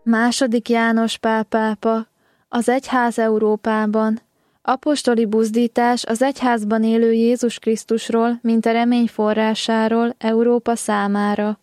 II. János Pál pápa, az egyház Európában, apostoli buzdítás az egyházban élő Jézus Krisztusról, mint a remény forrásáról Európa számára.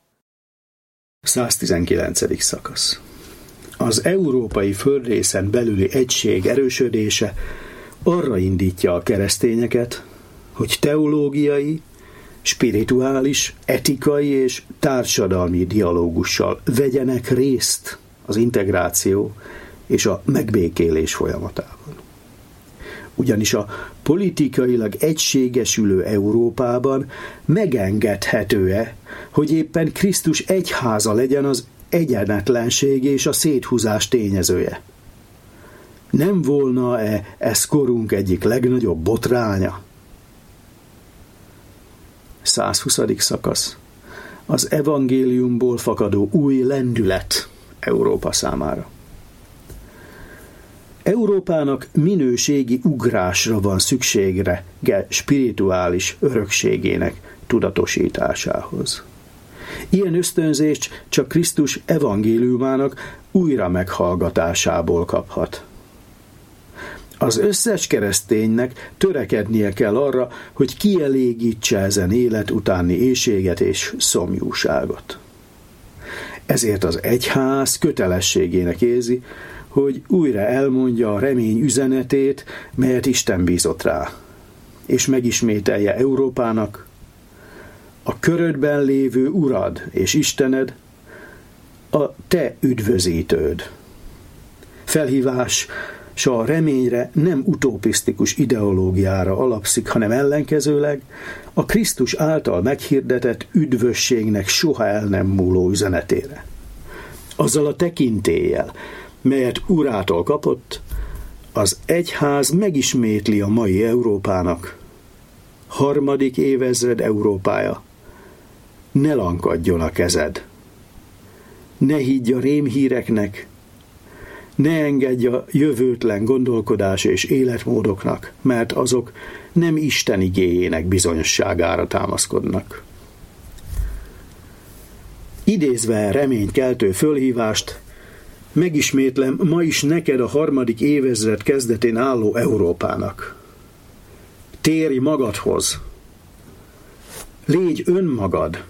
119. szakasz. Az európai földrészen belüli egység erősödése arra indítja a keresztényeket, hogy teológiai, spirituális, etikai és társadalmi dialógussal vegyenek részt az integráció és a megbékélés folyamatában. Ugyanis a politikailag egységesülő Európában megengedhető-e, hogy éppen Krisztus egyháza legyen az egyenetlenség és a széthúzás tényezője? Nem volna-e ez korunk egyik legnagyobb botránya? 120. szakasz. Az evangéliumból fakadó új lendület Európa számára. Európának minőségi ugrásra van szükségre spirituális örökségének tudatosításához. Ilyen ösztönzést csak Krisztus evangéliumának újra meghallgatásából kaphat. Az összes kereszténynek törekednie kell arra, hogy kielégítse ezen élet utáni éhséget és szomjúságot. Ezért az egyház kötelességének érzi, hogy újra elmondja a remény üzenetét, melyet Isten bízott rá, és megismételje Európának: a körödben lévő Urad és Istened, a te üdvözítőd. Felhívás a reményre nem utopisztikus ideológiára alapszik, hanem ellenkezőleg a Krisztus által meghirdetett üdvösségnek soha el nem múló üzenetére. Azzal a tekintéllyel, melyet Urától kapott, az egyház megismétli a mai Európának: harmadik évezred Európája, ne lankadjon a kezed, ne higgy a rémhíreknek, ne engedj a jövőtlen gondolkodás és életmódoknak, mert azok nem Isten igéjének bizonyosságára támaszkodnak. Idézve reménykeltő fölhívást, megismétlem ma is neked a harmadik évezred kezdetén álló Európának: térj magadhoz, légy önmagad,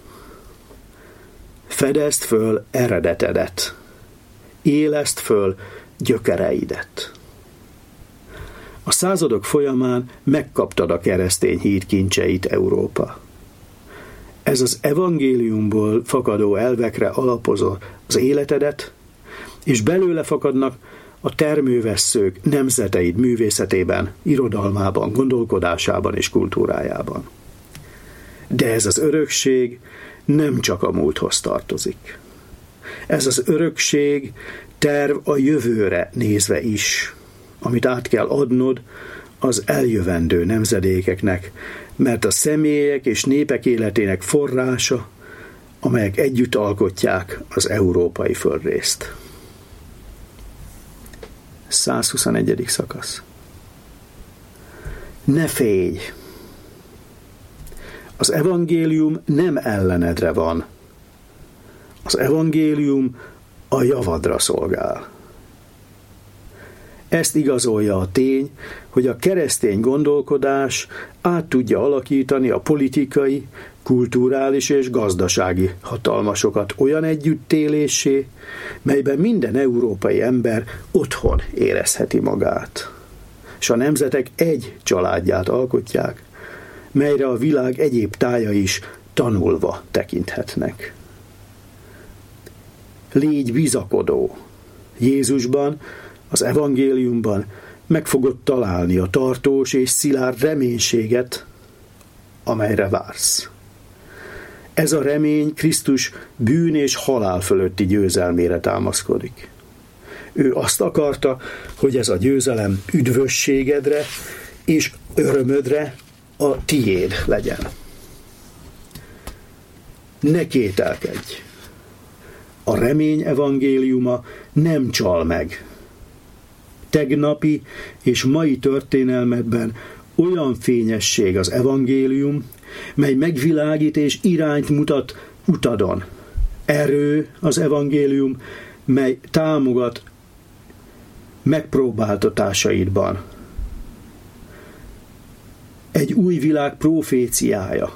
fedezd föl eredetedet, éleszd föl gyökereidet. A századok folyamán megkaptad a keresztény hit kincseit, Európa. Ez az evangéliumból fakadó elvekre alapozza az életedet, és belőle fakadnak a termővesszők nemzeteid művészetében, irodalmában, gondolkodásában és kultúrájában. De ez az örökség nem csak a múlthoz tartozik. Ez az örökség terv a jövőre nézve is, amit át kell adnod az eljövendő nemzedékeknek, mert a személyek és népek életének forrása, amelyek együtt alkotják az európai földrészt. 121. szakasz. Ne félj! Az evangélium nem ellenedre van. Az evangélium a javadra szolgál. Ezt igazolja a tény, hogy a keresztény gondolkodás át tudja alakítani a politikai, kulturális és gazdasági hatalmasokat olyan együttélésé, melyben minden európai ember otthon érezheti magát, és a nemzetek egy családját alkotják, melyre a világ egyéb tájai is tanulva tekinthetnek. Légy bizakodó. Jézusban, az evangéliumban meg fogod találni a tartós és szilárd reménységet, amelyre vársz. Ez a remény Krisztus bűn és halál fölötti győzelmére támaszkodik. Ő azt akarta, hogy ez a győzelem üdvösségedre és örömödre a tiéd legyen. Ne kételkedj! A remény evangéliuma nem csal meg. Tegnapi és mai történelmedben olyan fényesség az evangélium, mely megvilágít és irányt mutat utadon. Erő az evangélium, mely támogat megpróbáltatásaidban. Egy új világ proféciája.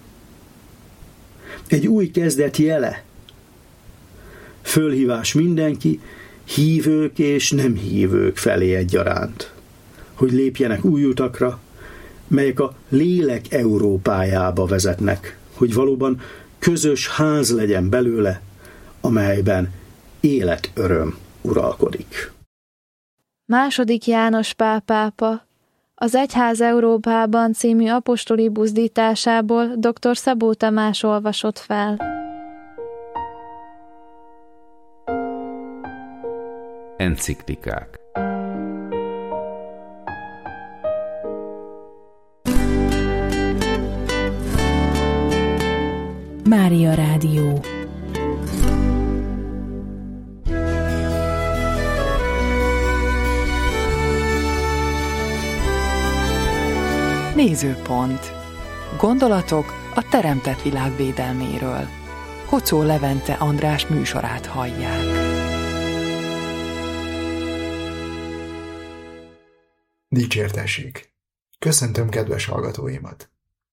Egy új kezdet jele. Fölhívás mindenki, hívők és nem hívők felé egyaránt, hogy lépjenek új utakra, melyek a lélek Európájába vezetnek, hogy valóban közös ház legyen belőle, amelyben életöröm uralkodik. II. János Pál pápa az Egyház Európában című apostoli buzdításából dr. Szabó Tamás olvasott fel. Enciklikák. Mária Rádió. Nézőpont. Gondolatok a teremtett világ védelméről. Kocó Levente András műsorát hallják. Dicsértessék! Köszöntöm kedves hallgatóimat!